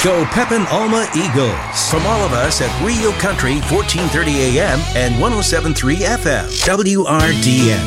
Go Pepin Alma Eagles. From all of us at Rio Country, 1430 AM and 107.3 FM. WRDN.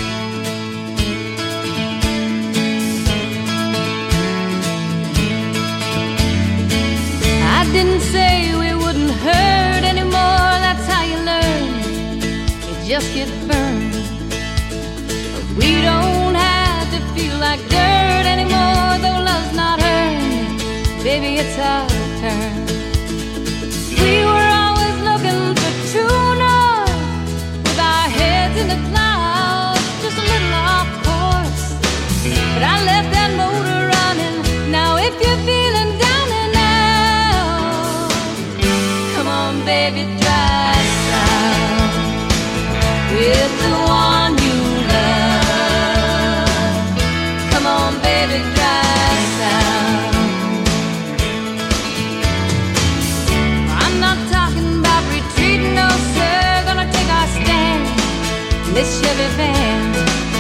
I didn't say we wouldn't hurt anymore. That's how you learn. You just get burned. But we don't have to feel like dirt anymore, though love's not earned. Baby, it's our turn. We were always looking for true north, with our heads in the clouds, just a little off course. But I left that motor running. Now if you're feeling down and out, come on baby, try us out with the one you love. Come on baby, try us out. I'm not talking about retreating, no sir. Gonna take our stand in this Chevy van.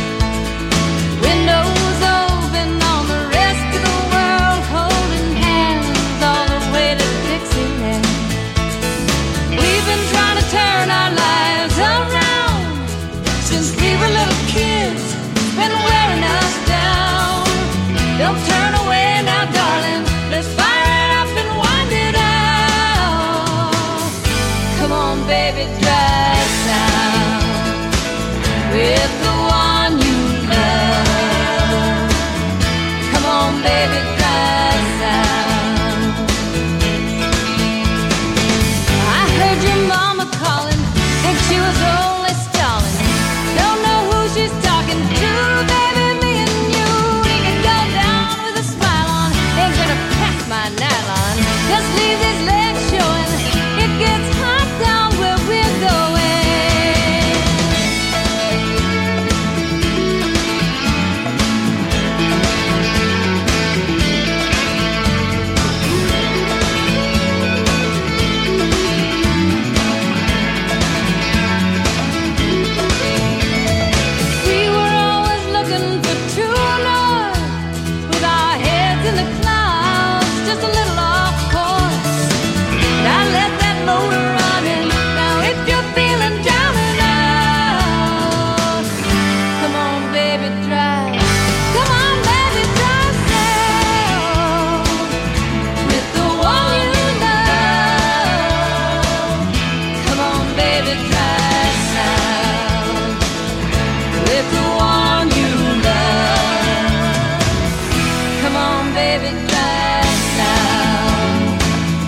Windows open on the rest of the world, holding hands all the way to Dixieland. We've been trying to turn our lives around since we were little kids, been wearing us down. Don't turn away now, darling. Let's fire it up and wind it out. Come on, baby, try us out with the one you love. Come on, baby, try us out. I heard your mama calling, think she was only stalling. Don't know who she's talking to, baby, me and you. We can go down with a smile on, ain't gonna pack my nylon. Just leave these legs showing, it gets hot down where we're going. We were always looking for true north, with our heads in the clouds, just a little off course. But I let that motor running. Now if you're feeling down and out, come on baby, try. Come on baby, try out with the one you love. Come on baby, try out with the one you love. Come on baby, try out.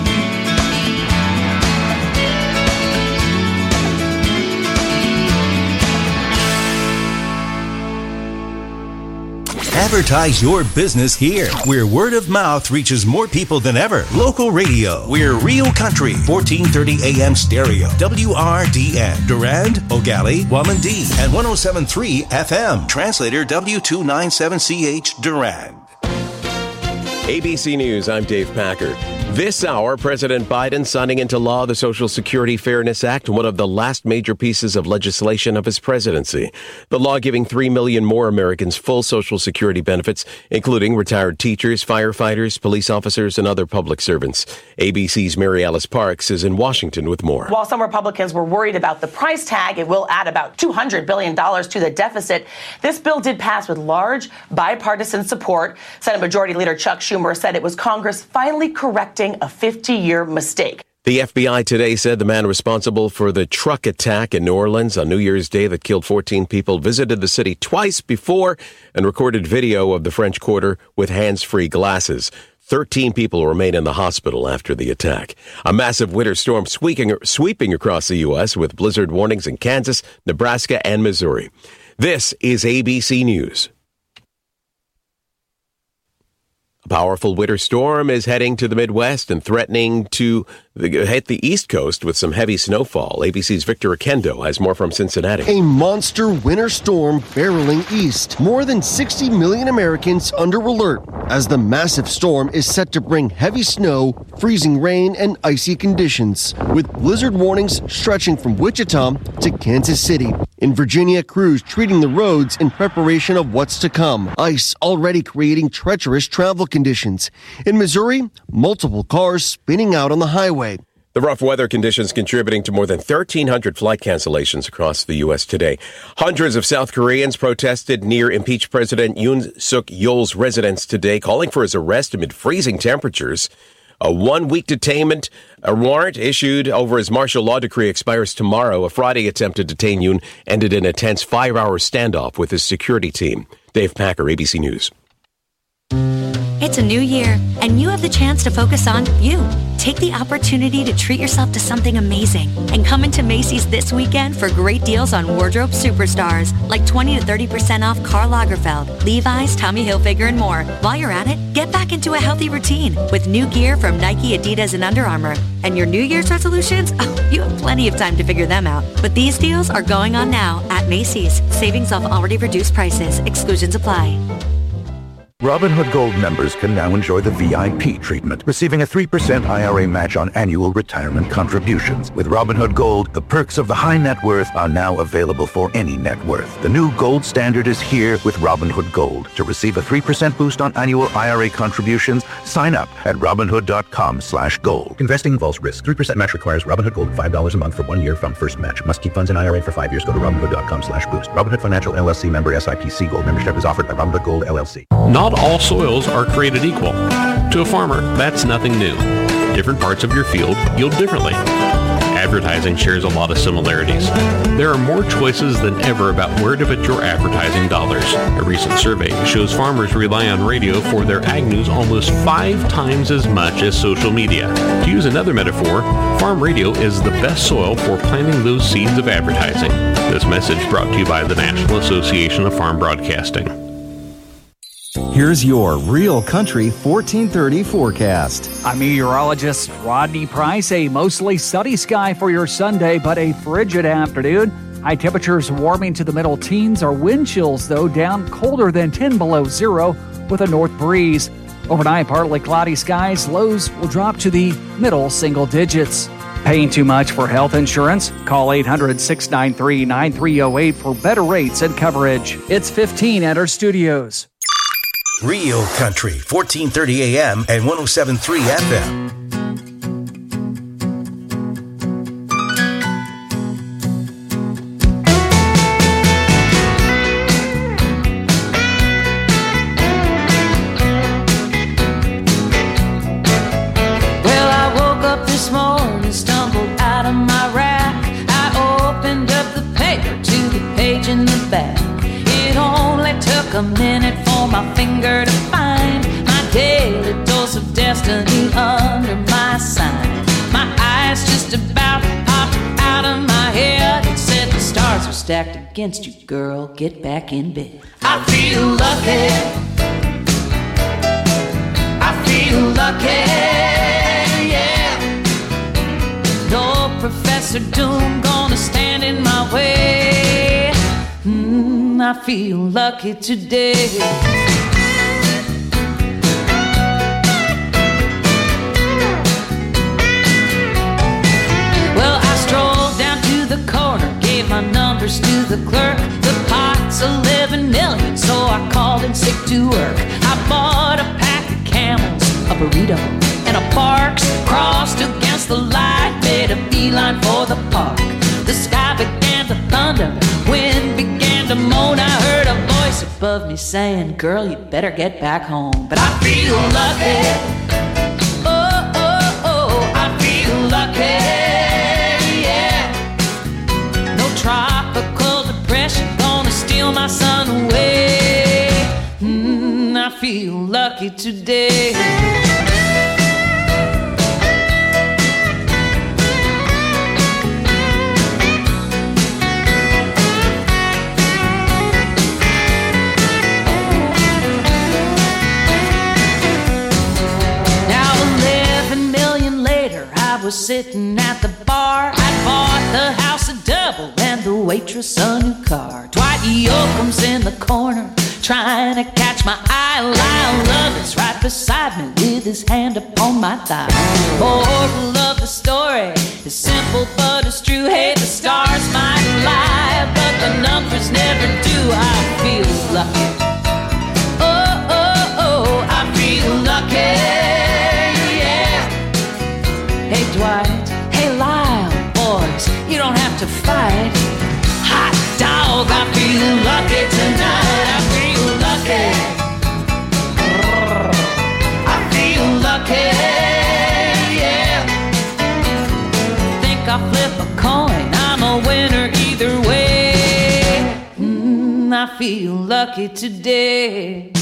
Advertise your business here, where word of mouth reaches more people than ever. Local radio. We're Rio Country, 1430 AM stereo. WRDN. Durand, Ogali, Wamandee, and 107.3 FM. Translator W297CH Durand. ABC News, I'm Dave Packer. This hour, President Biden signing into law the Social Security Fairness Act, one of the last major pieces of legislation of his presidency. The law giving 3 million more Americans full Social Security benefits, including retired teachers, firefighters, police officers, and other public servants. ABC's Mary Alice Parks is in Washington with more. While some Republicans were worried about the price tag, it will add about $200 billion to the deficit. This bill did pass with large bipartisan support. Senate Majority Leader Chuck Schumer said it was Congress finally correcting a 50-year mistake. The FBI today said the man responsible for the truck attack in New Orleans on New Year's Day that killed 14 people visited the city twice before and recorded video of the French Quarter with hands-free glasses. 13 people remain in the hospital after the attack. A massive winter storm sweeping across the U.S. with blizzard warnings in Kansas, Nebraska, and Missouri. This is ABC News. A powerful winter storm is heading to the Midwest and threatening to hit the East Coast with some heavy snowfall. ABC's Victor Akendo has more from Cincinnati. A monster winter storm barreling east. More than 60 million Americans under alert as the massive storm is set to bring heavy snow, freezing rain, and icy conditions, with blizzard warnings stretching from Wichita to Kansas City. In Virginia, crews treating the roads in preparation of what's to come. Ice already creating treacherous travel conditions. In Missouri, multiple cars spinning out on the highway. The rough weather conditions contributing to more than 1,300 flight cancellations across the U.S. today. Hundreds of South Koreans protested near impeached President Yoon Suk Yeol's residence today, calling for his arrest amid freezing temperatures. A one-week detainment, a warrant issued over his martial law decree expires tomorrow. A Friday attempt to detain Yoon ended in a tense 5-hour standoff with his security team. Dave Packer, ABC News. It's a new year, and you have the chance to focus on you. Take the opportunity to treat yourself to something amazing and come into Macy's this weekend for great deals on wardrobe superstars like 20 to 30% off Karl Lagerfeld, Levi's, Tommy Hilfiger, and more. While you're at it, get back into a healthy routine with new gear from Nike, Adidas, and Under Armour. And your New Year's resolutions? Oh, you have plenty of time to figure them out. But these deals are going on now at Macy's. Savings off already reduced prices. Exclusions apply. Robinhood Gold members can now enjoy the VIP treatment, receiving a 3% IRA match on annual retirement contributions. With Robinhood Gold, the perks of the high net worth are now available for any net worth. The new gold standard is here with Robinhood Gold. To receive a 3% boost on annual IRA contributions, sign up at Robinhood.com/gold. Investing involves risk. 3% match requires Robinhood Gold $5 a month for 1 year from first match. Must keep funds in IRA for 5 years. Go to Robinhood.com/boost. Robinhood Financial LLC member SIPC. Gold membership is offered by Robinhood Gold LLC. Not all soils are created equal. To a farmer, that's nothing new. Different parts of your field yield differently. Advertising shares a lot of similarities. There are more choices than ever about where to put your advertising dollars. A recent survey shows farmers rely on radio for their ag news almost 5 times as much as social media. To use another metaphor, farm radio is the best soil for planting those seeds of advertising. This message brought to you by the National Association of Farm Broadcasting. Here's your Real Country 1430 forecast. I'm meteorologist Rodney Price. A mostly sunny sky for your Sunday, but a frigid afternoon. High temperatures warming to the middle teens. Our wind chills, though, down colder than 10 below zero with a north breeze. Overnight, partly cloudy skies. Lows will drop to the middle single digits. Paying too much for health insurance? Call 800-693-9308 for better rates and coverage. It's 15 at our studios. Real Country, 1430 AM and 107.3 FM. Well, I woke up this morning, stumbled out of my rack. I opened up the paper to the page in the back. It only took a minute for my finger to find my daily dose of destiny under my sign. My eyes just about popped out of my head and said the stars are stacked against you, girl, get back in bed. I feel lucky, I feel lucky, yeah. No Professor Doom gonna stand in my way. I feel lucky today. Well, I strolled down to the corner, gave my numbers to the clerk. The pot's 11 million, so I called in sick to work. I bought a pack of Camels, a burrito, and a Parks. Crossed against the light, made a beeline for the park. The sky began to thunder, wind began to moan. I heard a voice above me saying, girl, you better get back home. But I feel lucky, oh, oh, oh, I feel lucky, yeah. No tropical depression gonna steal my sun away. I feel lucky today. Sitting at the bar, I bought the house a double and the waitress a new car. Dwight Yoakam's in the corner trying to catch my eye. Lyle Lovett's right beside me with his hand upon my thigh. Moral of the story is simple but it's true. Hey, the stars might lie, but the Hey Dwight, hey Lyle, boys, you don't have to fight. Hot dog, I feel lucky tonight. I feel lucky. I feel lucky, yeah. Think I'll flip a coin, I'm a winner either way. I feel lucky today.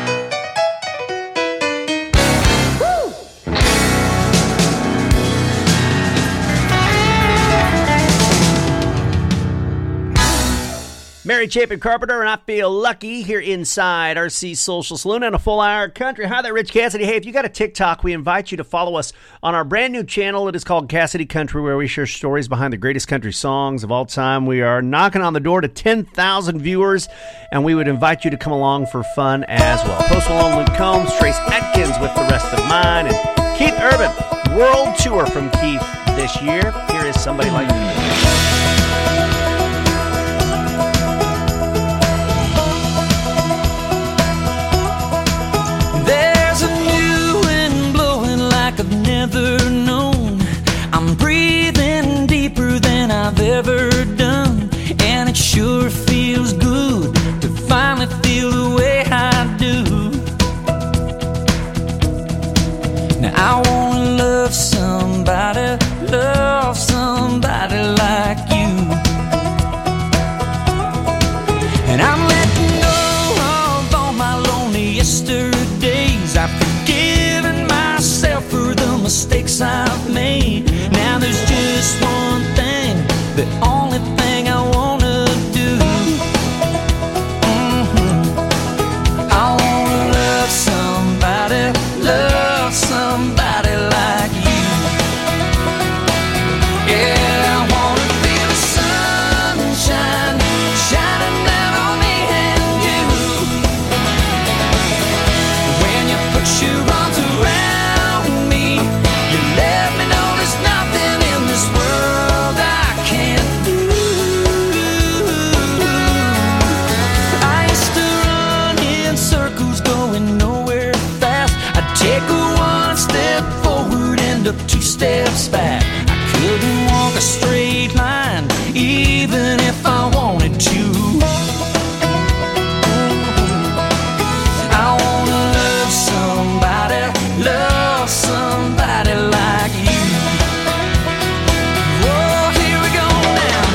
Mary Chapin Carpenter and I Feel Lucky here inside RC Social Saloon and a full hour country. Hi there, Rich Cassidy. Hey, if you got a TikTok, we invite you to follow us on our brand new channel. It is called Cassidy Country, where we share stories behind the greatest country songs of all time. We are knocking on the door to 10,000 viewers, and we would invite you to come along for fun as well. Post Malone, Luke Combs, Trace Atkins with The Rest of Mine, and Keith Urban. World tour from Keith this year. Here is Somebody Like Me. I've never known. I'm breathing deeper than I've ever done, and it sure feels good to finally feel the way I do. Now I wanna love somebody like you, and I'm letting go of all my lonely yesterdays. I've forgiven myself for the mistakes I've made. Now there's just one thing, the only thing I wanna do. I wanna love somebody like you. Yeah, I wanna feel the sunshine shining down on me and you. When you put your arms around me, you let me know there's nothing in this world I can't do. I used to run in circles going nowhere fast. I'd take one step forward, end up 2 steps back. I couldn't walk a straight line even if I wanted to. I wanna love somebody like you. Oh, here we go now.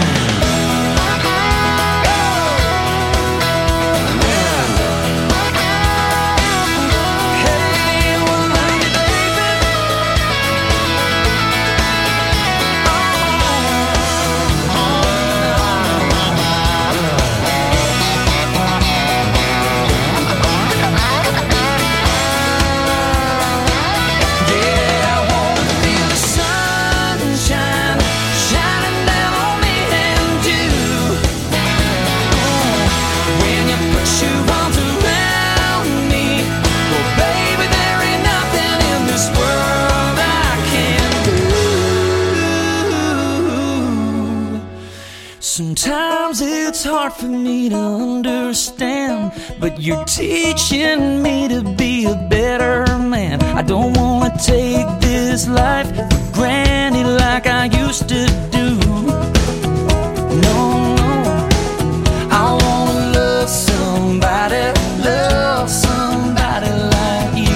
Hey, well, love you, baby. Yeah, I wanna feel the sunshine shining down on me and you. When you put your arms around me, well, baby, there ain't nothing in this world I can't do. Sometimes it's hard for me to understand, but you're teaching me to be a better man. I don't wanna take this life for granted like I used to do. No, I wanna love somebody like you.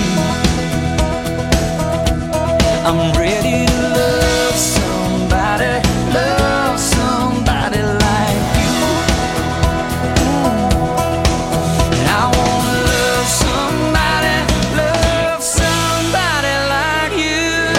I'm ready to love somebody like you. And I wanna love somebody like you.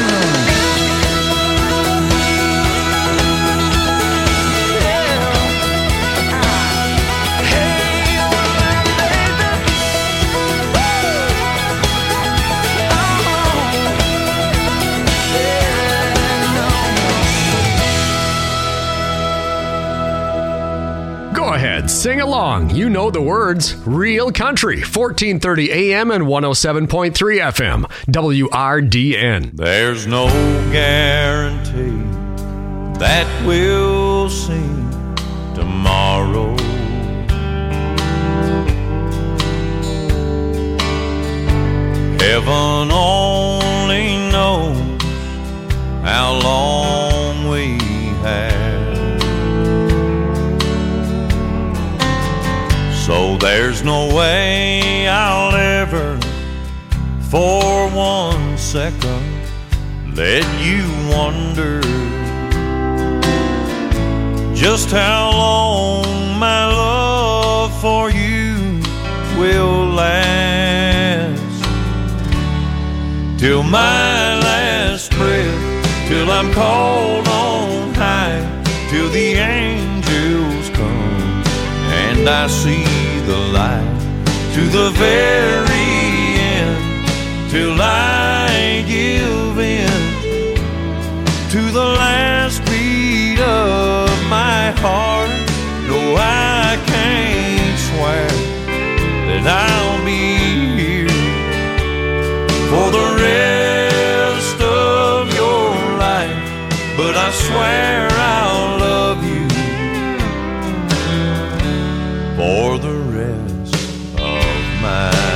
Go ahead, sing along. You know the words. Real Country, 1430 AM and 107.3 FM, WRDN. There's no guarantee that we'll see tomorrow. Heaven only knows how long we had. So there's no way I'll ever, for 1 second, let you wonder just how long my love for you will last. Till my last breath, till I'm called on high, till the angels come and I see the light, to the very end, till I give in to the last beat of my heart. No, I can't swear that I'll be here for the rest of your life, but I swear I'll love you for the rest of my life.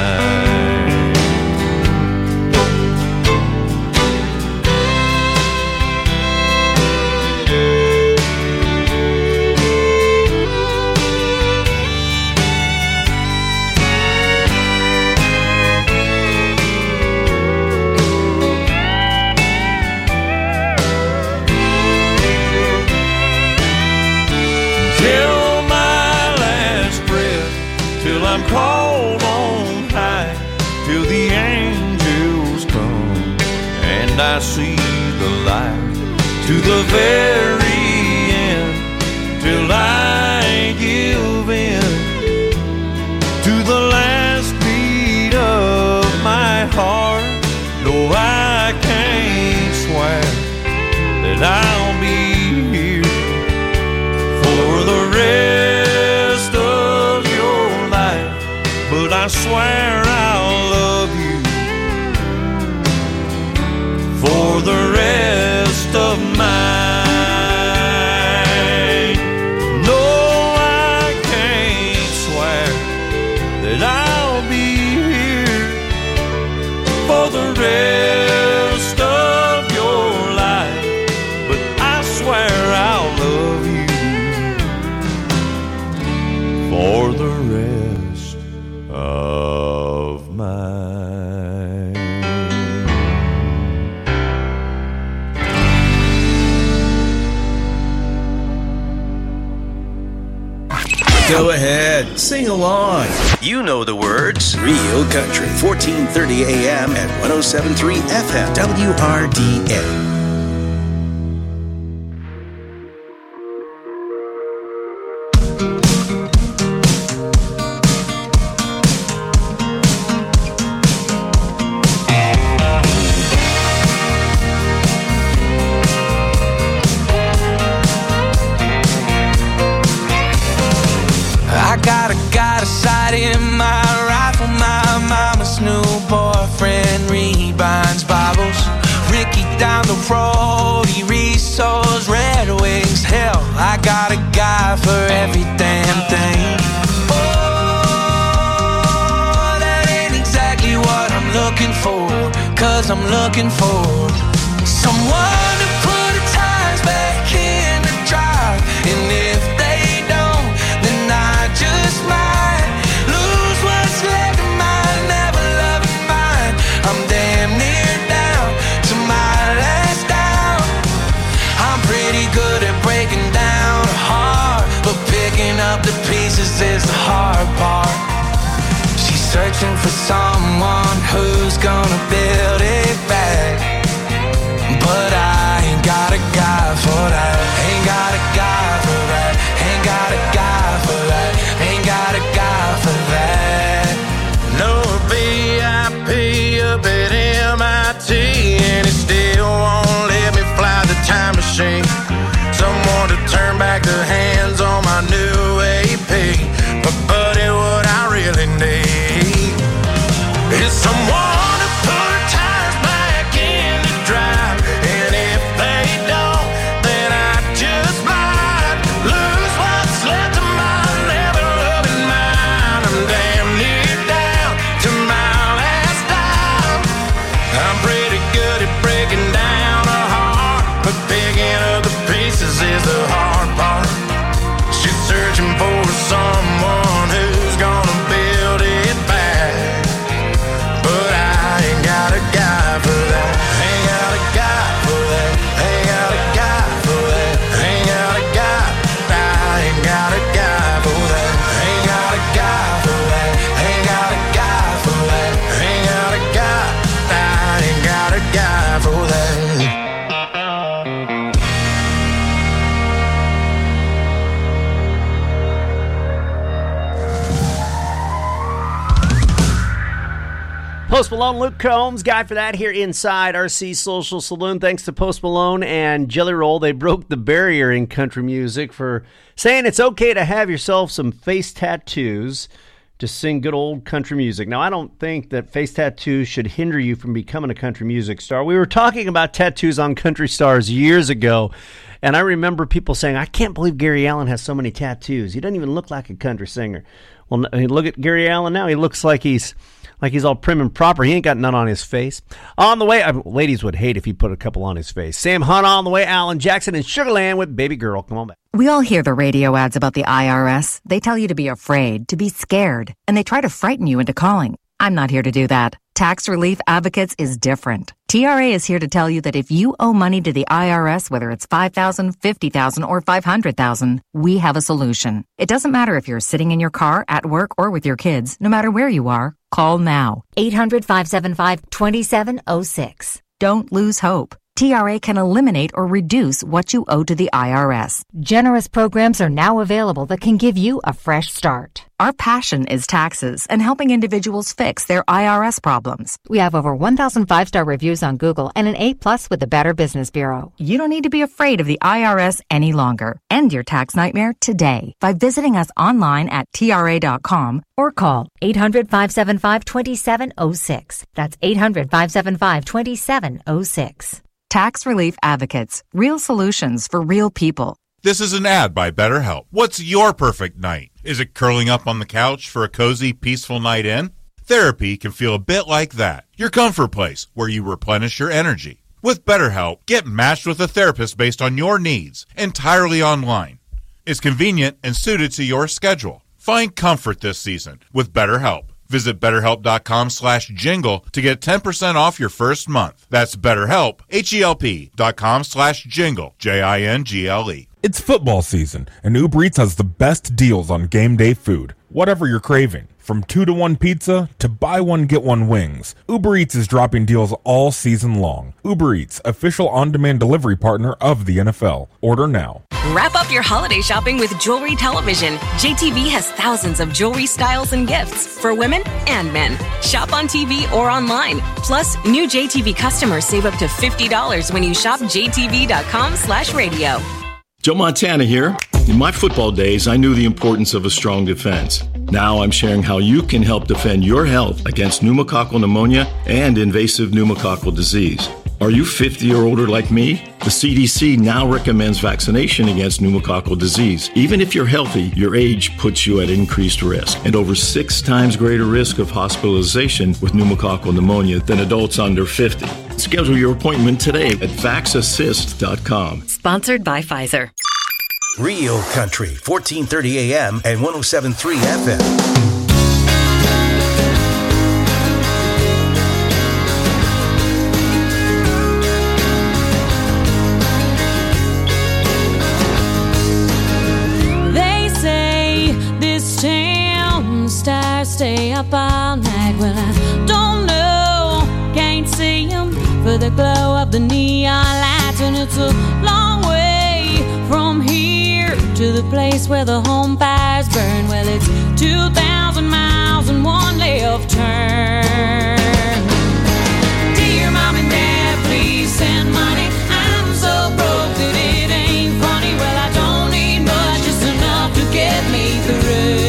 I'm called on high, till the angels come and I see the light, to the very end, till I give in to the last beat of my heart. No, I can't swear that I'll be here for the rest of your life, but I swear I'll love you for the rest of mine. No, I can't swear that I'll be here for the rest of your life, but I swear I'll love you for the rest of mine. Go ahead, sing along. You know the words. Real Country, 1430 AM at 107.3 FM, WRDN. I'm looking for someone to put the tires back in the drive, and if they don't, then I just might lose what's left of my never-loving mind. I'm damn near down to my last down. I'm pretty good at breaking down a heart, but picking up the pieces is the hard part. She's searching for someone who's gonna build it back, but I ain't got a guy for that. Ain't got a guy for that. Ain't got a guy for that. Ain't got a guy for that. No BIP up at MIT, and it still won't let me fly the time machine. Someone to turn back the hands on my new AP. But buddy, what I really need is someone to put tires back in Post Malone, Luke Combs, guy for that here inside RC Social Saloon. Thanks to Post Malone and Jelly Roll. They broke the barrier in country music for saying it's okay to have yourself some face tattoos to sing good old country music. Now, I don't think that face tattoos should hinder you from becoming a country music star. We were talking about tattoos on country stars years ago, and I remember people saying, I can't believe Gary Allan has so many tattoos. He doesn't even look like a country singer. Well, look at Gary Allan now. He looks like he's all prim and proper. He ain't got none on his face. On the way, ladies would hate if he put a couple on his face. Sam Hunt on the way, Alan Jackson in Sugar Land with Baby Girl. Come on back. We all hear the radio ads about the IRS. They tell you to be afraid, to be scared, and they try to frighten you into calling. I'm not here to do that. Tax Relief Advocates is different. TRA is here to tell you that if you owe money to the IRS, whether it's $5,000, $50,000, or $500,000, we have a solution. It doesn't matter if you're sitting in your car, at work, or with your kids. No matter where you are, call now. 800-575-2706. Don't lose hope. TRA can eliminate or reduce what you owe to the IRS. Generous programs are now available that can give you a fresh start. Our passion is taxes and helping individuals fix their IRS problems. We have over 1,000 5-star reviews on Google and an A+ with the Better Business Bureau. You don't need to be afraid of the IRS any longer. End your tax nightmare today by visiting us online at TRA.com or call 800-575-2706. That's 800-575-2706. Tax Relief Advocates. Real solutions for real people. This is an ad by BetterHelp. What's your perfect night? Is it curling up on the couch for a cozy, peaceful night in? Therapy can feel a bit like that. Your comfort place, where you replenish your energy. With BetterHelp, get matched with a therapist based on your needs, entirely online. It's convenient and suited to your schedule. Find comfort this season with BetterHelp. Visit BetterHelp.com/jingle to get 10% off your first month. That's BetterHelp, HELP.com/jingle, JINGLE. It's football season, and Uber Eats has the best deals on game day food. Whatever you're craving, from 2-to-1 pizza to buy one get one wings, Uber Eats is dropping deals all season long. Uber Eats, official on-demand delivery partner of the NFL. Order now. Wrap up your holiday shopping with Jewelry Television. JTV has thousands of jewelry styles and gifts for women and men. Shop on TV or online. Plus, new JTV customers save up to $50 when you shop jtv.com/radio. Joe Montana here. In my football days, I knew the importance of a strong defense. Now I'm sharing how you can help defend your health against pneumococcal pneumonia and invasive pneumococcal disease. Are you 50 or older like me? The CDC now recommends vaccination against pneumococcal disease. Even if you're healthy, your age puts you at increased risk and over 6 times greater risk of hospitalization with pneumococcal pneumonia than adults under 50. Schedule your appointment today at vaxassist.com. Sponsored by Pfizer. Real Country, 1430 AM and 107.3 FM. Stay up all night. Well, I don't know, can't see them for the glow of the neon lights. And it's a long way from here to the place where the home fires burn. Well, it's 2,000 miles and one left turn. Dear Mom and Dad, please send money. I'm so broke that it ain't funny. Well, I don't need much, just enough to get me through.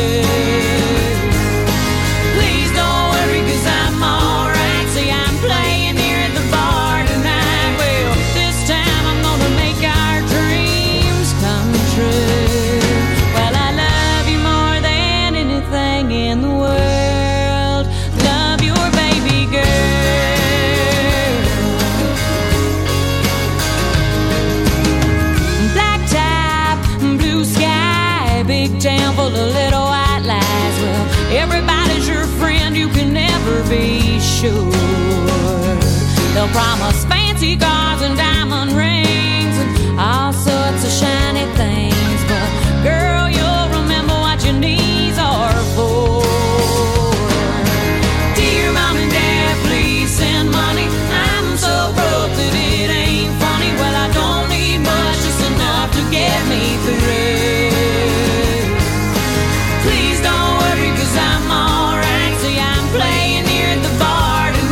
Town full of little white lies. Well, everybody's your friend, you can never be sure. They'll promise fancy cars and diamond rings and all sorts of shiny things, but girl, you'll remember what your knees are for. Dear Mom and Dad, please send money. I'm so broke that it ain't funny. Well, I don't need much, just enough to get me through. I'm alright, see I'm playing here at the bar tonight.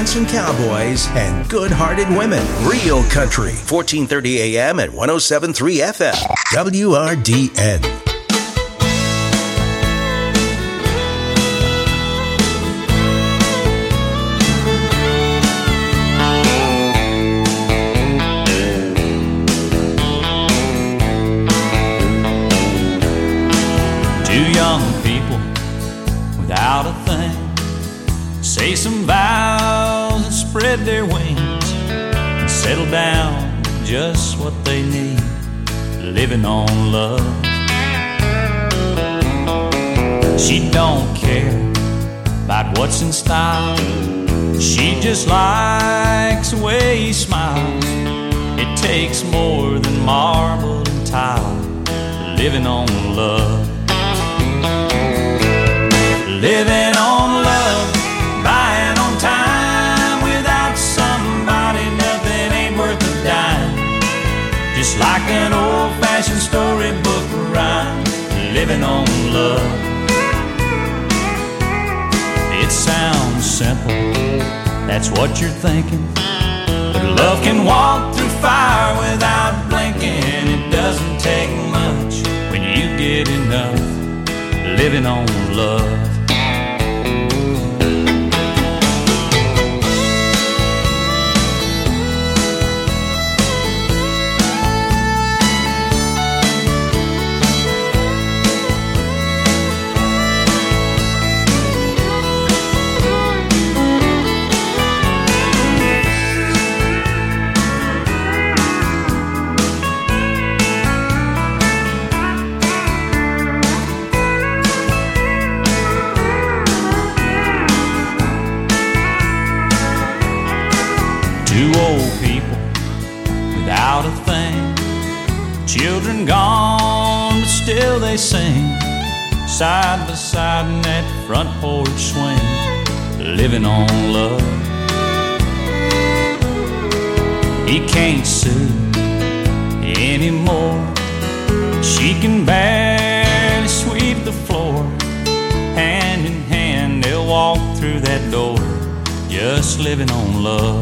handsome cowboys and good-hearted women. Real Country, 1430 AM and 107.3 FM. WRDN. Two young people without a thing say some vows and spread their wings and settle down with just what they need, living on love. She don't care about what's in style, she just likes the way he smiles. It takes more than marble and tile, living on love. Living on love, buying on time. Without somebody, nothing ain't worth a dime. Just like an old-fashioned storybook rhyme, living on love. It sounds simple, that's what you're thinking. But love can walk through fire without blinking. It doesn't take much when you get enough, living on love. Two old people without a thing, children gone, but still they sing, side by side in that front porch swing, living on love. He can't sue anymore, she can barely sweep the floor. Hand in hand they'll walk through that door, just living on love.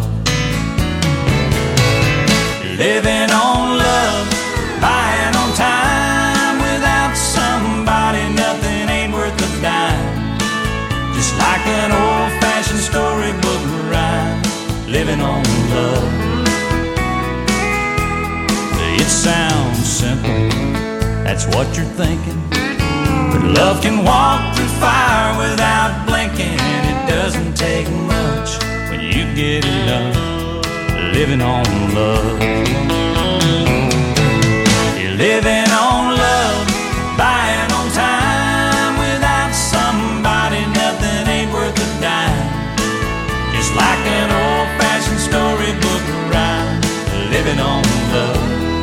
Living on love, buying on time. Without somebody, nothing ain't worth a dime. Just like an old-fashioned storybook rhyme, living on love. It sounds simple, that's what you're thinking. But love can walk through fire without blinking. It doesn't take much when you get enough, living on love. You're living on love, buying on time. Without somebody, nothing ain't worth a dime. Just like an old-fashioned storybook rhyme, living on love.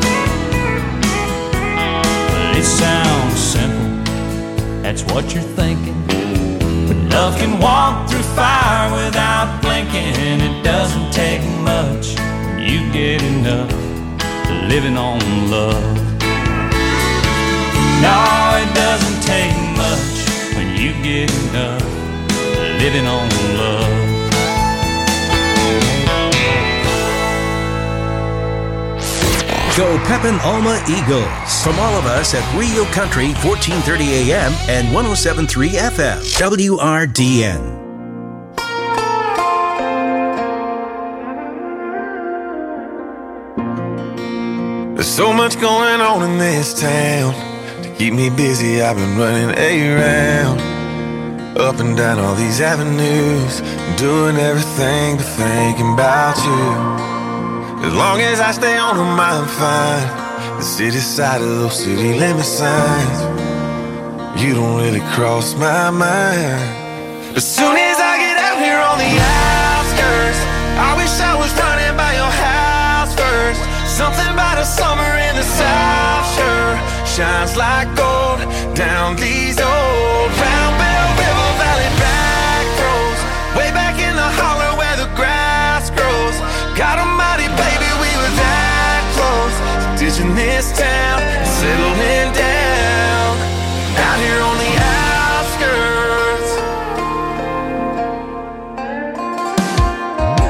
But it sounds simple, that's what you're thinking. But love can walk through fire without blinking. It doesn't take much when you get enough, living on love. No, it doesn't take much when you get enough, living on love. Go Pepin Alma Eagles. From all of us at Real Country, 1430 AM and 107.3 FM. WRDN. There's so much going on in this town. To keep me busy, I've been running around, up and down all these avenues, doing everything but thinking about you. As long as I stay on them, I'm fine. The city side of those city limit signs, you don't really cross my mind. As soon as I get out here on the outskirts, I wish I was running by your house first. Something about a summer in the South sure shines like gold down these old Round Bell River Valley back roads, way back in the holler where the grass grows. God almighty, baby, we were that close to ditching this town and settling down out here on the outskirts.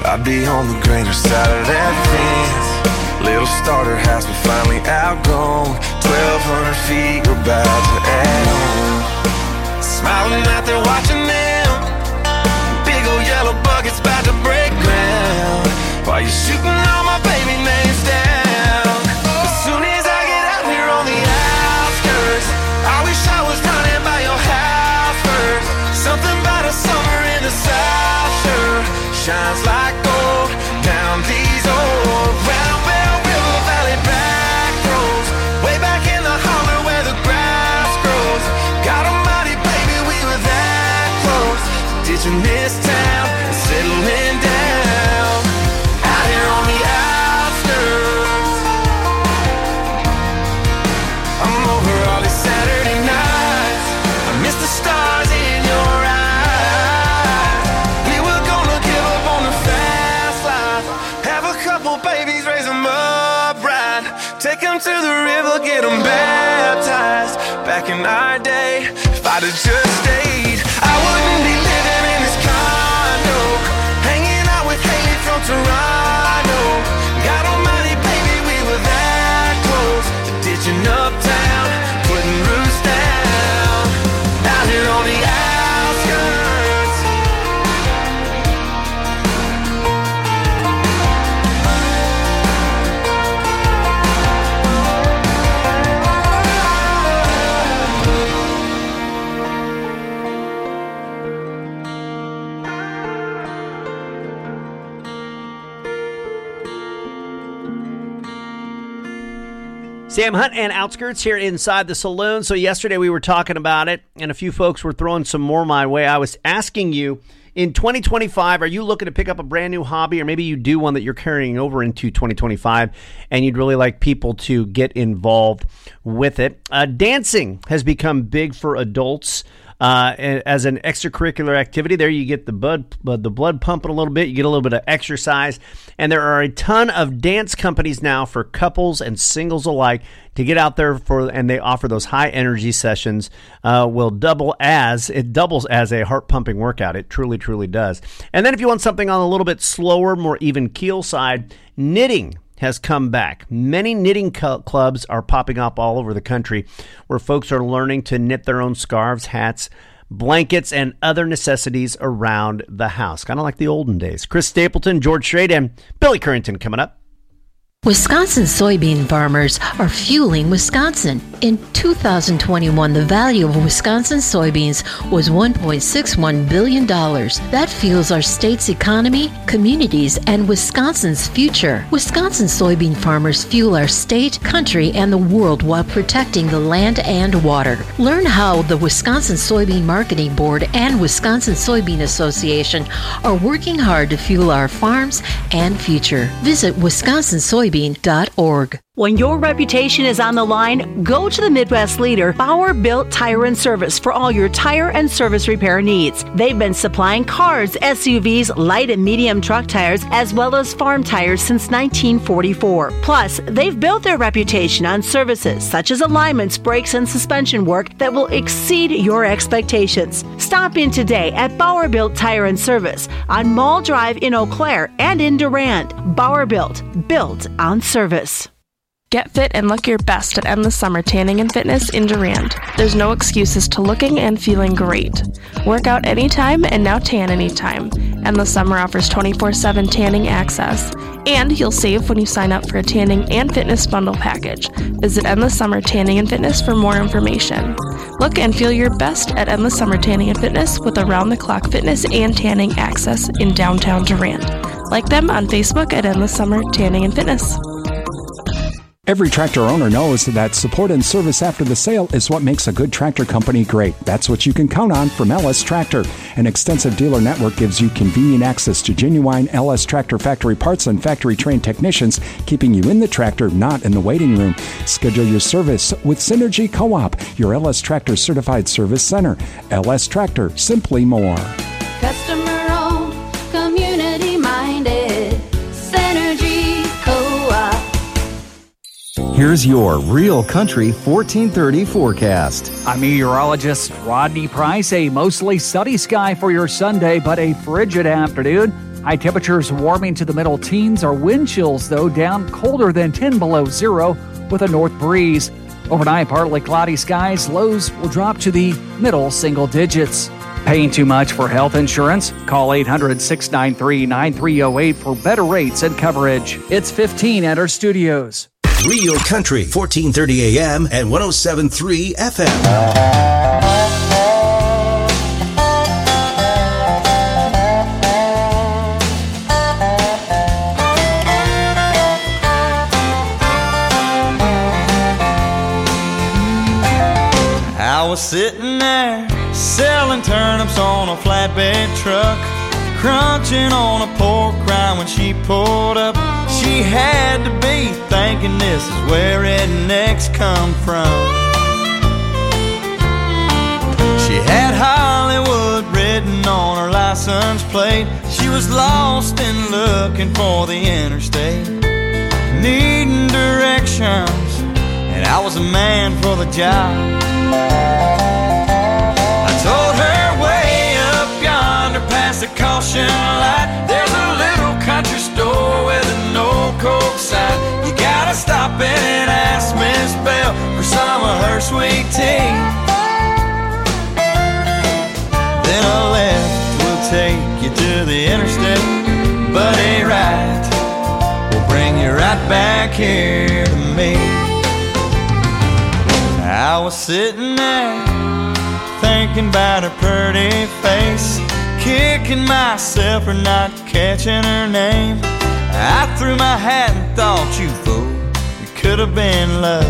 I'd be on the greener side of that fence. Little starter house we finally outgrown. 1,200 feet we're about to add on. Smiling out there watching them. Big old yellow buckets about to break ground. While you're shooting all my baby names down. As soon as I get out here on the outskirts, I wish I was running by your house first. Something about a summer in the South sure shines like gold down these old round River Valley back roads. Way back in the holler where the grass grows. God almighty, baby, we were that close. Ditching this town and settling down out here on the outskirts. I'm over all these Saturday nights. I miss the stars in your eyes. We were gonna give up on the fast life. Have a couple babies, raise them up right. Take them to the river, get them baptized. Back in our day, if I'd have just stayed, I wouldn't be living in this condo, hanging out with Haley from Toronto. God almighty, baby, we were that close to ditching uptown, putting roots down out here on the outskirts. Sam Hunt and Outskirts here inside the saloon. So yesterday we were talking about it, and a few folks were throwing some more my way. I was asking you, in 2025, are you looking to pick up a brand new hobby, or maybe you do one that you're carrying over into 2025, and you'd really like people to get involved with it? Dancing has become big for adults. As an extracurricular activity, there you get the blood pumping a little bit, you get a little bit of exercise, and there are a ton of dance companies now for couples and singles alike to get out there and they offer those high energy sessions. It doubles as a heart pumping workout. It truly, truly does. And then if you want something on a little bit slower, more even keel side, knitting has come back. Many knitting clubs are popping up all over the country where folks are learning to knit their own scarves, hats, blankets, and other necessities around the house. Kind of like the olden days. Chris Stapleton, George Strait, and Billy Currington coming up. Wisconsin soybean farmers are fueling Wisconsin. In 2021, the value of Wisconsin soybeans was $1.61 billion. That fuels our state's economy, communities, and Wisconsin's future. Wisconsin soybean farmers fuel our state, country, and the world while protecting the land and water. Learn how the Wisconsin Soybean Marketing Board and Wisconsin Soybean Association are working hard to fuel our farms and future. Visit wisconsinsoybean.org. When your reputation is on the line, go to the Midwest leader, Bauer Built Tire and Service, for all your tire and service repair needs. They've been supplying cars, SUVs, light and medium truck tires, as well as farm tires since 1944. Plus, they've built their reputation on services such as alignments, brakes, and suspension work that will exceed your expectations. Stop in today at Bauer Built Tire and Service on Mall Drive in Eau Claire and in Durand. Bauer Built on service. Get fit and look your best at Endless Summer Tanning and Fitness in Durand. There's no excuses to looking and feeling great. Work out anytime and now tan anytime. Endless Summer offers 24/7 tanning access. And you'll save when you sign up for a tanning and fitness bundle package. Visit Endless Summer Tanning and Fitness for more information. Look and feel your best at Endless Summer Tanning and Fitness with around-the-clock fitness and tanning access in downtown Durand. Like them on Facebook at Endless Summer Tanning and Fitness. Every tractor owner knows that support and service after the sale is what makes a good tractor company great. That's what you can count on from LS Tractor. An extensive dealer network gives you convenient access to genuine LS Tractor factory parts and factory-trained technicians, keeping you in the tractor, not in the waiting room. Schedule your service with Synergy Co-op, your LS Tractor certified service center. LS Tractor, simply more. Customer-owned, community-minded, Synergy Co-op. Here's your Real Country 1430 forecast. I'm meteorologist Rodney Price. A mostly sunny sky for your Sunday, but a frigid afternoon. High temperatures warming to the middle teens. Our wind chills, though, down colder than 10 below zero with a north breeze. Overnight, partly cloudy skies. Lows will drop to the middle single digits. Paying too much for health insurance? Call 800-693-9308 for better rates and coverage. It's 15 at our studios. Real Country, 1430 AM and 107.3 FM. I was sitting there selling turnips on a flatbed truck, crunching on a pork rind when she pulled up. She had to be thinking this is where rednecks come from. She had Hollywood written on her license plate. She was lost and looking for the interstate, needing directions, and I was a man for the job. I told her way up yonder past the caution light, there's a little country store with an old Coke sign. You gotta stop in and ask Miss Bell for some of her sweet tea. Then a left will take you to the interstate, but a right will bring you right back here to me. I was sitting there thinking about her pretty face, kicking myself for not catching her name. I threw my hat and thought, you fool, it could have been love.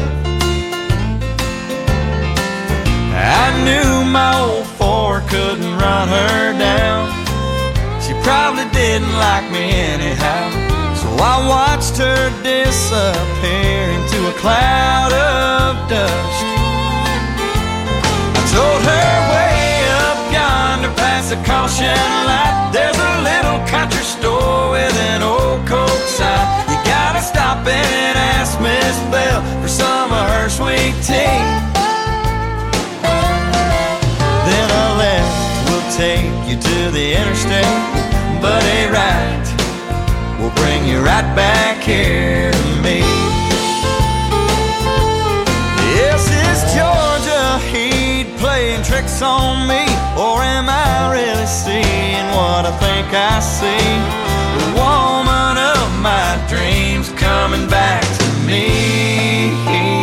I knew my old Ford couldn't run her down. She probably didn't like me anyhow, so I watched her disappear into a cloud of dust. Told her way up yonder past the caution light, there's a little country store with an old Coke sign. You gotta stop in and ask Miss Bell for some of her sweet tea. Then a left will take you to the interstate, but a right will bring you right back here to me. Yes, it's Georgia Heat playing tricks on me, or am I really seeing what I think I see? The woman of my dreams coming back to me.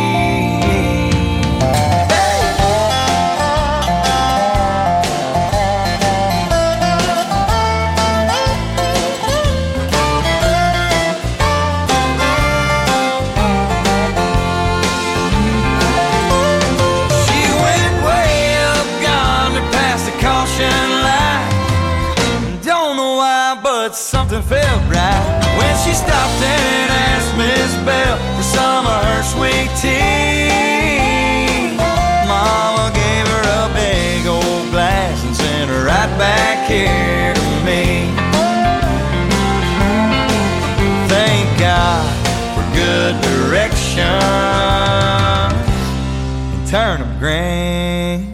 Something felt right when she stopped and asked Miss Bell for some of her sweet tea. Mama gave her a big old glass and sent her right back here to me. Thank God for good direction and turnip greens.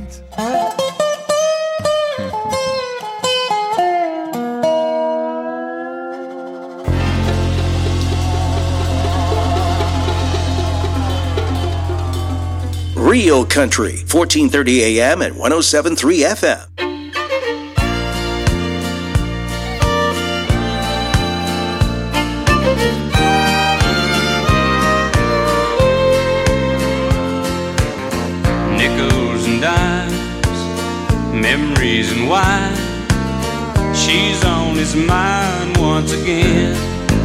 Real Country, 1430 AM and 107.3 FM. Nickels and dimes, memories and wine, she's on his mind once again.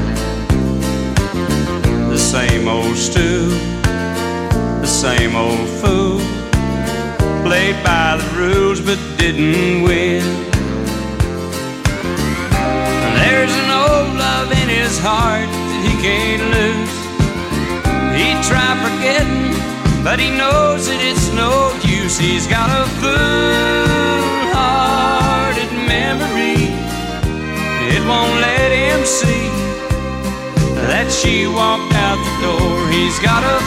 The same old stew, the same old fool, played by the rules but didn't win. There's an old love in his heart that he can't lose. He tried forgetting, but he knows that it's no use. He's got a fool-hearted memory. It won't let him see that she walked out the door. He's got a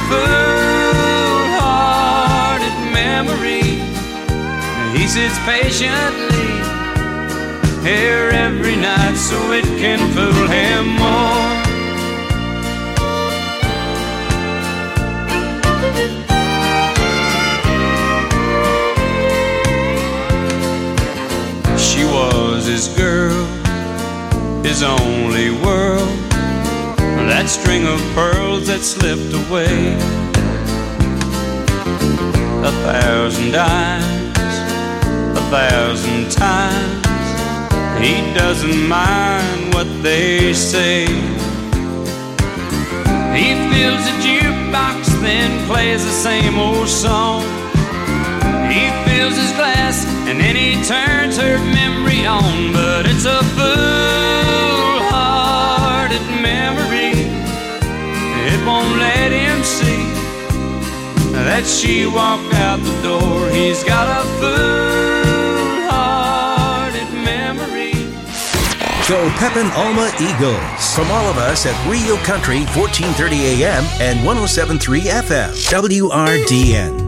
fool-hearted memory. He sits patiently hair every night so it can fool him more. She was his girl, his only world, that string of pearls that slipped away. 1,000 dimes, 1,000 times, he doesn't mind what they say. He fills a jukebox, then plays the same old song. He fills his glass, and then he turns her memory on. But it's a fool-hearted memory. It won't let him see that she walked out the door. He's got a fool-hearted memory. Go Pepin Alma Eagles. From all of us at Rio Country, 1430 AM and 107.3 FM. WRDN.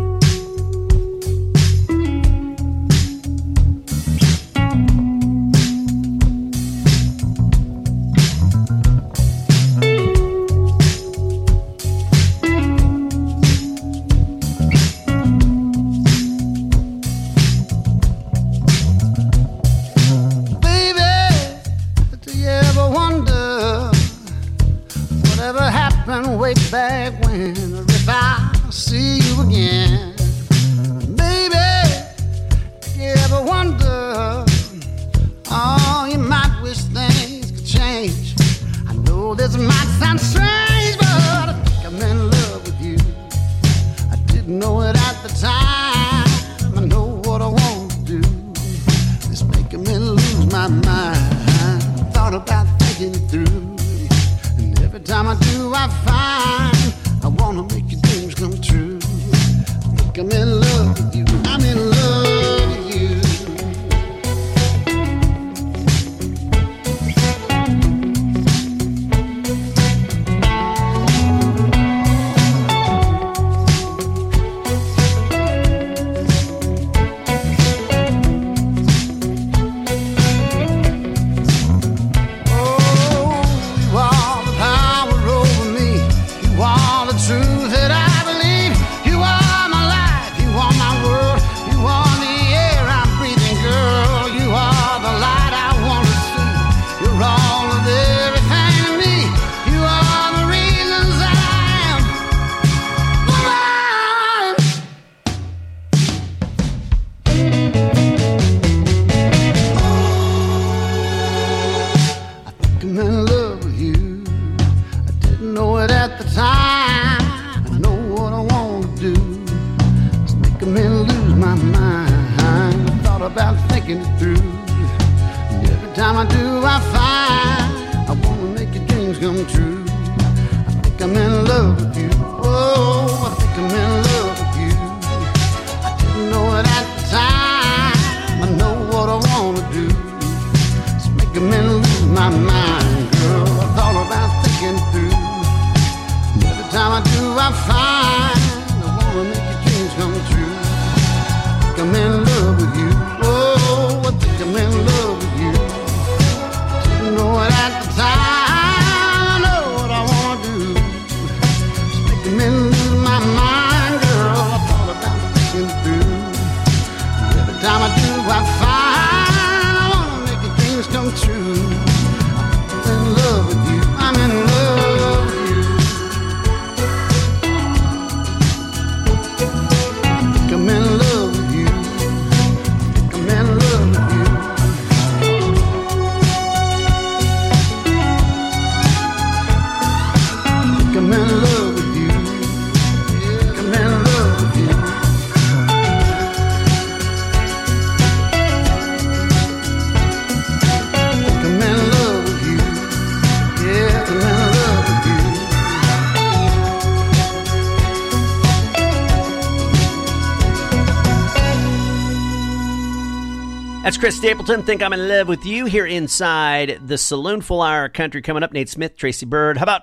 That's Chris Stapleton, Think I'm in Love with You, here inside the Saloon. Full hour country coming up. Nate Smith, Tracy Bird. How about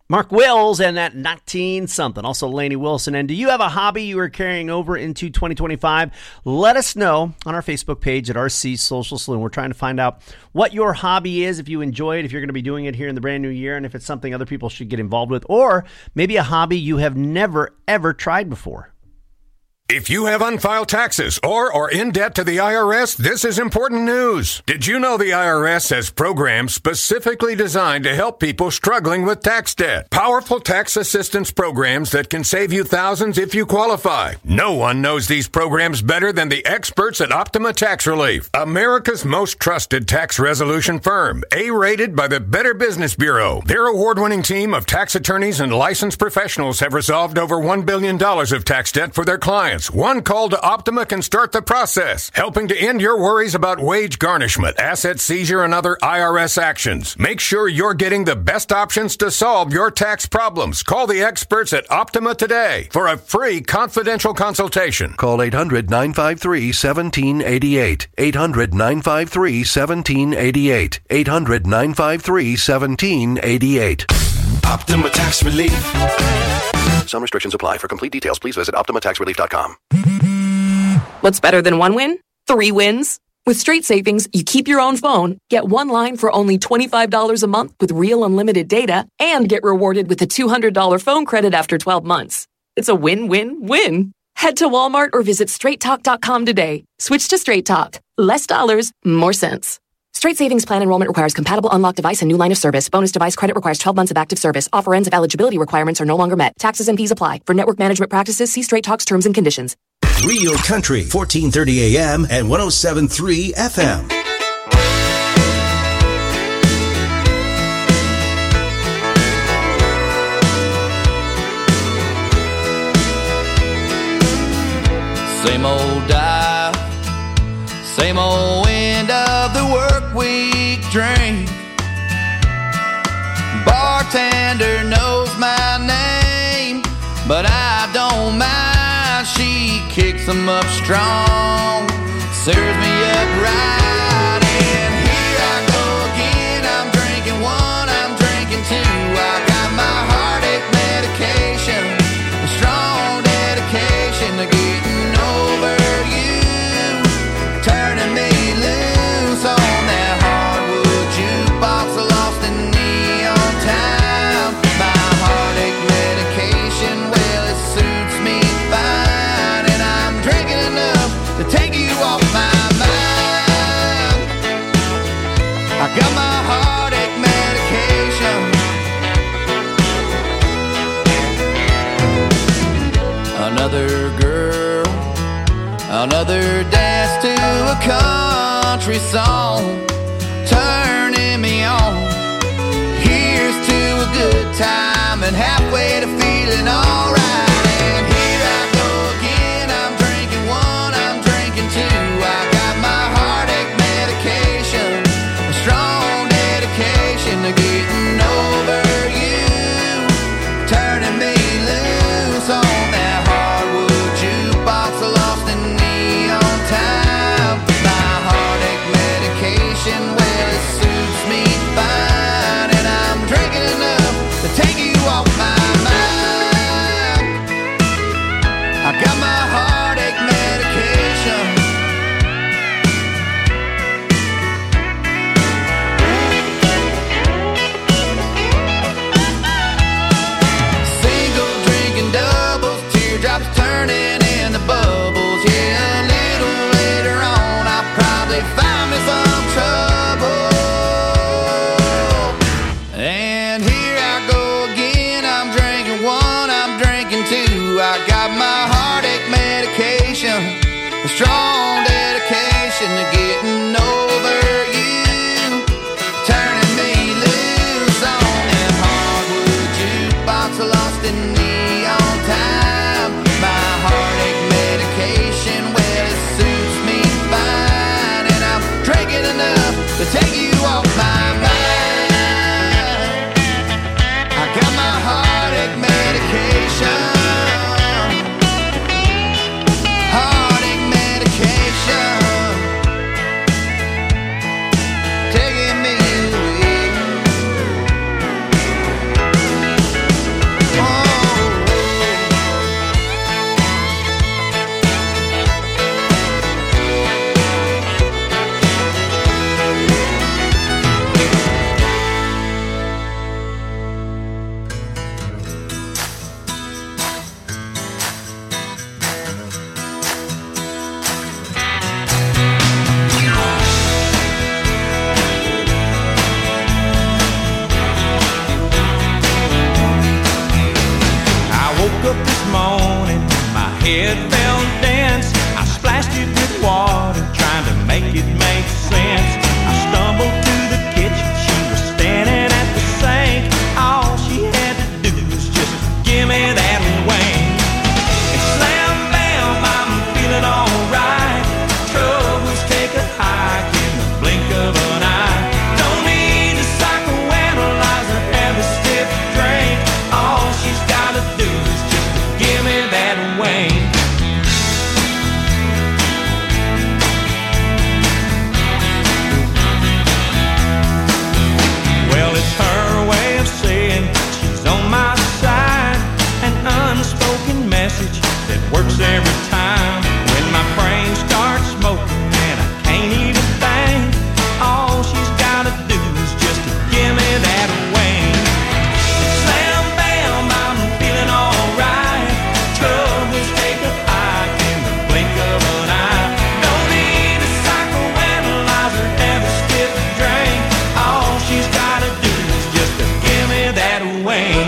Mark Wills and that 19-something. Also, Lainey Wilson. And do you have a hobby you are carrying over into 2025? Let us know on our Facebook page at RC Social Saloon. We're trying to find out what your hobby is, if you enjoy it, if you're going to be doing it here in the brand new year, and if it's something other people should get involved with, or maybe a hobby you have never, ever tried before. If you have unfiled taxes or are in debt to the IRS, this is important news. Did you know the IRS has programs specifically designed to help people struggling with tax debt? Powerful tax assistance programs that can save you thousands if you qualify. No one knows these programs better than the experts at Optima Tax Relief, America's most trusted tax resolution firm, A-rated by the Better Business Bureau. Their award-winning team of tax attorneys and licensed professionals have resolved over $1 billion of tax debt for their clients. One call to Optima can start the process, helping to end your worries about wage garnishment, asset seizure, and other IRS actions. Make sure you're getting the best options to solve your tax problems. Call the experts at Optima today for a free confidential consultation. Call 800-953-1788. 800-953-1788. 800-953-1788. Optima Tax Relief. Some restrictions apply. For complete details, please visit OptimaTaxRelief.com. What's better than one win? 3 wins. With Straight Savings, you keep your own phone, get one line for only $25 a month with real unlimited data, and get rewarded with a $200 phone credit after 12 months. It's a win-win-win. Head to Walmart or visit StraightTalk.com today. Switch to Straight Talk. Less dollars, more sense. Straight Savings Plan enrollment requires compatible unlocked device and new line of service. Bonus device credit requires 12 months of active service. Offer ends if eligibility requirements are no longer met. Taxes and fees apply. For network management practices, see Straight Talk's terms and conditions. Real Country, 1430 AM and 107.3 FM. Same old dive, same old end of the work week drink. Bartender knows my name, but I don't mind. She kicks them up strong, serves me up right. And here I go again, I'm drinking one, I'm drinking two. I got my heartache medication, a strong dedication to getting over you, turning me loose on that hardwood jukebox, lost in neon town. My heartache medication, well, it suits me fine, and I'm drinking enough to take you off my mind. I got my heartache medication. Another girl, another dance to a country song, turning me on. Here's to a good time and halfway to feeling alright. And here I go again, I'm drinking one, I'm drinking two. I got my heartache medication, a strong dedication to getting over you, turning me loose on that hardwood jukebox, lost in neon time. My heartache medication, well, it suits me fine, and I'm drinking enough to take you off my mind. I got my heartache medication. Single drinking doubles, teardrops turning into bubbles. Yeah, a little later on, I'll probably find me some trouble. And here I go again, I'm drinking one, I'm drinking two. I got my heartache medication, a strong dedication to getting over you, turning me loose on that hardwood jukebox, lost in neon time. My heartache medication, well, it suits me fine, and I'm drinking enough to take you off my mind. I got my heartache medication, heartache medication, taking me away. make it make sense. I stumbled to the kitchen, she was standing at the sink. All she had to do was just give me that wing. And slam bam, I'm feeling alright. Troubles take a hike in the blink of an eye. Don't need to psychoanalyze or have a stiff drink. All she's gotta do is just give me that wing. Well, it's her way of saying she's on my side. An unspoken message that works every time. When my brain starts smoking and I can't even think, all she's gotta do is just to give me that wing. Slam bam, I'm feeling alright. Troubles take a hike in the blink of an eye. Don't need a psychoanalyze or have a stiff drink. All she's gotta do is just to give me that wing.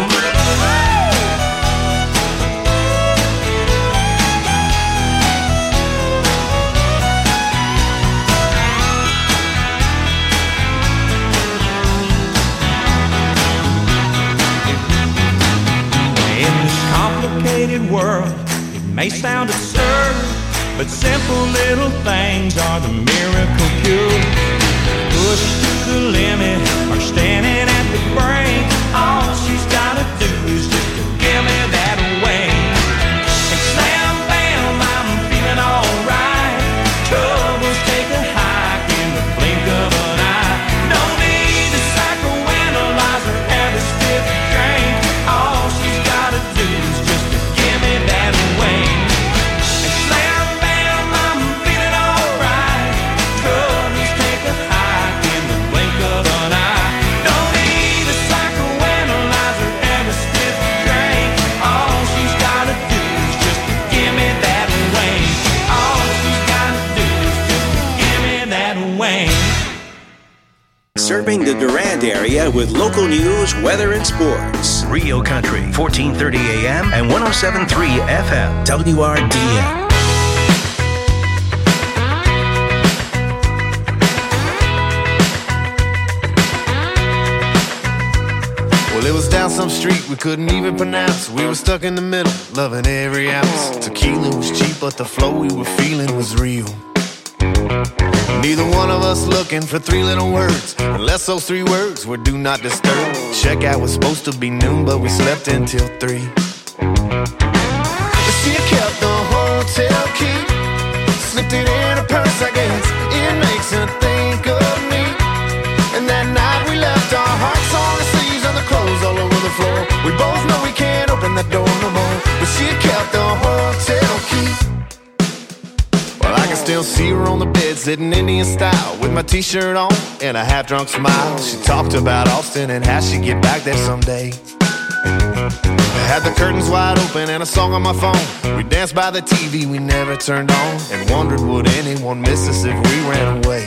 In this complicated world, it may sound absurd, but simple little things are the miracle cure. Pushed to the limit or standing at the brink, all she's gotta do is just to give me that wing. And slam bam, I'm feeling alright. Troubles take a hike in the blink of an eye. Don't need a psychoanalyze or have a stiff drink. All she's gotta do is just to give me that wing. And slam bam, I'm feeling alright. Troubles take a hike in the blink of an eye. Don't need a psychoanalyze or have a stiff drink. All she's gotta do is just to give me that wing. All she's gotta do is just to give me that wing. Serving the Durand area with local news, weather, and sports. Rio Country, 1430 AM and 107.3 FM. WRDN. Well, it was down some street we couldn't even pronounce. We were stuck in the middle, loving every ounce. Tequila was cheap, but the flow we were feeling was real. Neither one of us looking for three little words, unless those three words were do not disturb. Checkout was supposed to be noon, but we slept until 3. She kept the hotel key, slipped it in her purse, I guess. It makes her think of me. And that night we left our hearts on the sleeves and the clothes all over the floor. We both know we can't open that door no more, but she kept the hotel key. Well, I can still see her on the bed, sitting Indian style, with my t-shirt on and a half-drunk smile. She talked about Austin and how she'd get back there someday. I had the curtains wide open and a song on my phone. We danced by the TV we never turned on, and wondered would anyone miss us if we ran away.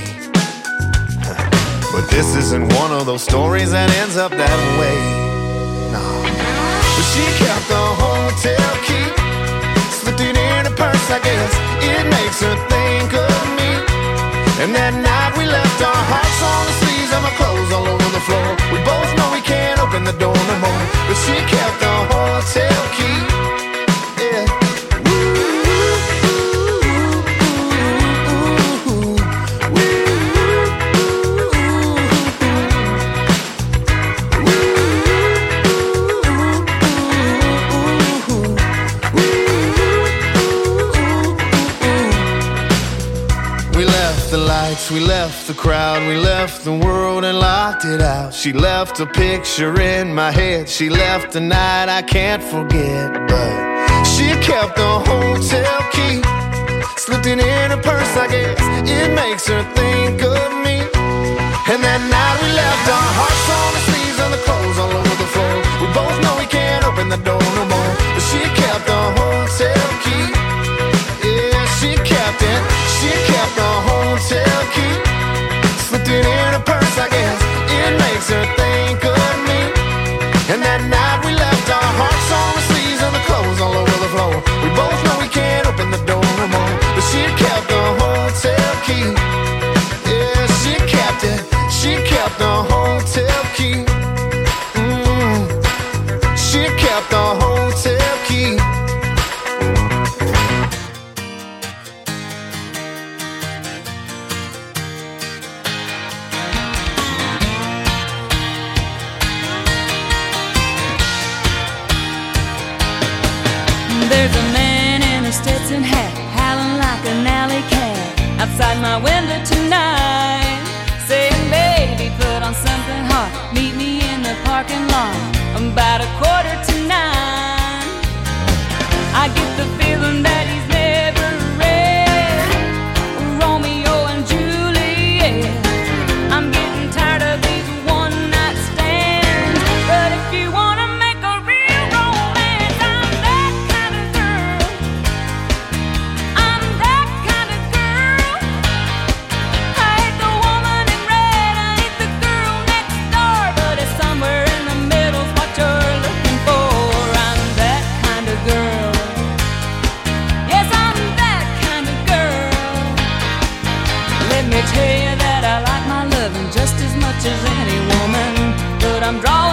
But this isn't one of those stories that ends up that way. Nah. But she kept the hotel key, slipped it in her purse, I guess. It makes her think of me. And that night we left our hearts on the sleeves and my clothes all over the floor. We both know we can't open the door no more, but she kept the hotel key. Yeah. We left the crowd, we left the world and locked it out. She left a picture in my head, she left a night I can't forget. But she kept the hotel key, slipped it in her purse, I guess. It makes her think of me. And that night we left our hearts on the sleeves and the clothes all over the floor. We both know we can't open the door no more, but she kept the hotel key. Yeah, she kept it. She kept the hotel key, slipped it in her purse, I guess. It makes her think of me. And that night we left our hearts on the sleeves and the clothes all over the floor. We both know we can't open the door no more, but she kept the hotel key. Stetson hat, howling like an alley cat outside my window tonight, saying, baby, put on something hot, meet me in the parking lot about 8:45. I get the feeling that he's never read Romeo and Juliet. I'm getting tired of these one-night stands, but if you want to make a real romance, I'm that kind of girl. I'm that kind of girl. I ain't the woman in red, I ain't the girl next door, but it's somewhere in the middle's what you're looking for. I'm that kind of girl. Yes, I'm that kind of girl. Let me tell you that I like my loving just as much as any woman, but I'm drawn